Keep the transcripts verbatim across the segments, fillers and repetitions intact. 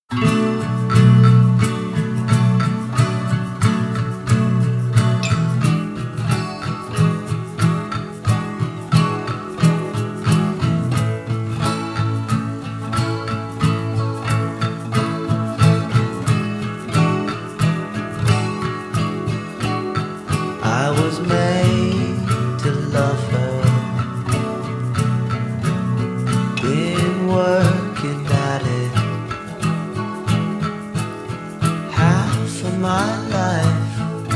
I was made to love her, been working at it half of my life.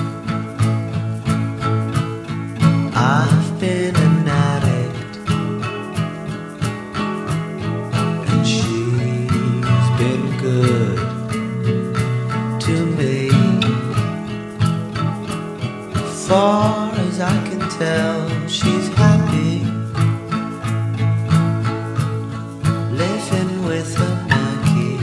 I've been an addict, and she's been good to me. Far as I can tell, she's happy, living with her monkey.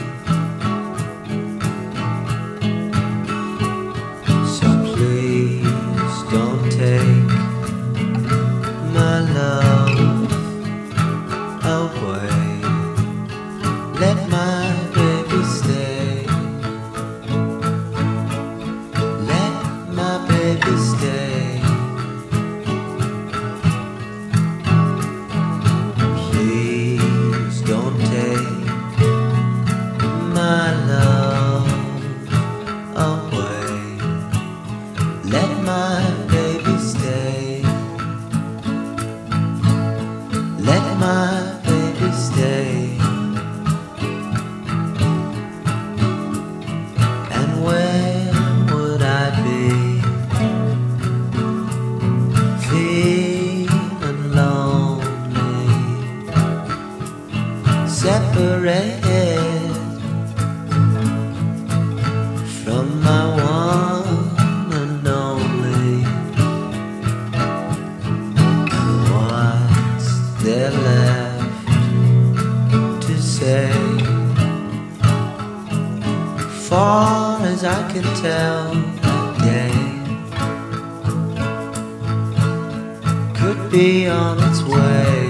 So please don't take my love away. Let my baby stay. Let my baby stay. Please don't take my love away. Let my baby stay. Let my baby stay. And where would I be? Feeling lonely, separated from my one and only. And what's there left to say? Far as I can tell, that day could be on its way.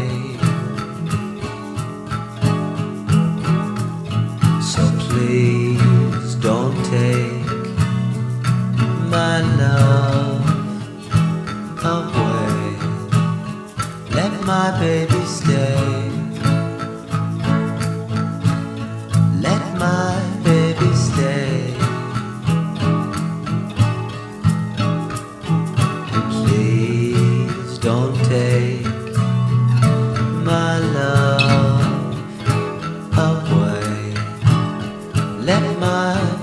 So please don't take my love away. Let my baby stay. Let my baby stay. Please don't take my love away. Let my